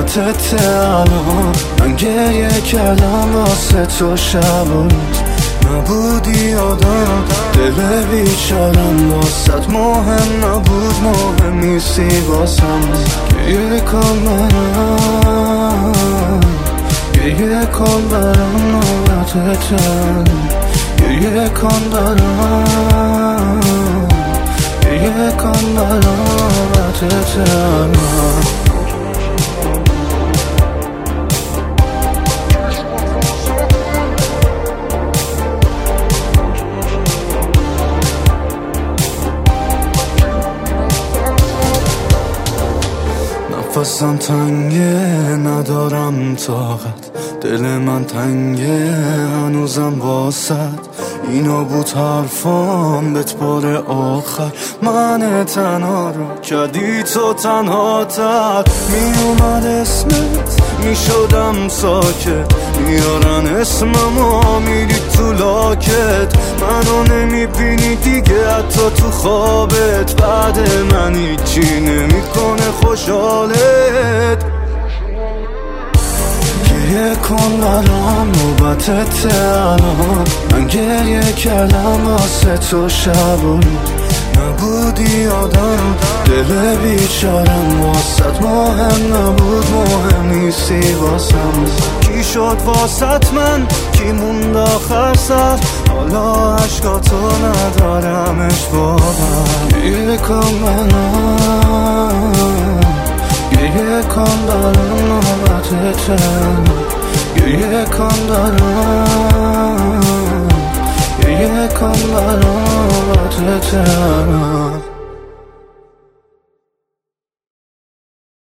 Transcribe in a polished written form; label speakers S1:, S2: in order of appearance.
S1: نوبتت الان. من گریه کردم واسه تو شب و روز، نبودی یادم دل بیچارم واسط مهم نبود، مهم نیستی واسم. گریه کن برام، گریه کن برام نوبتتم، گریه کن برام، گریه کن برام نوبتتم. نفسم تنگه ندارم طاقت، دل من تنگه هنوزم واسط. اینا بود حرفام بهت بار آخر، من تنها رو کردی تو تنها تر. می اومد اسمت می شدم ساکت، میارن اسممو میری تو لاکت. منو نمی بینی دیگه حتی تو خوابت، بعد من هیچی نمی کنه خوشحالت. گریه کن برام نوبتت الان. من گریه کردم واسه تو شب و روز، نبودی یادم دل بیچارم واسط مهم نبود، مهم نیستی واسم. کی شد واسط من، کی موند آخر سر، حالا عشقاتو ندارمش باور. گریه کن برام، گریه کن برام نوبتتم، گریه کن برام، گریه کن برام نوبتتم.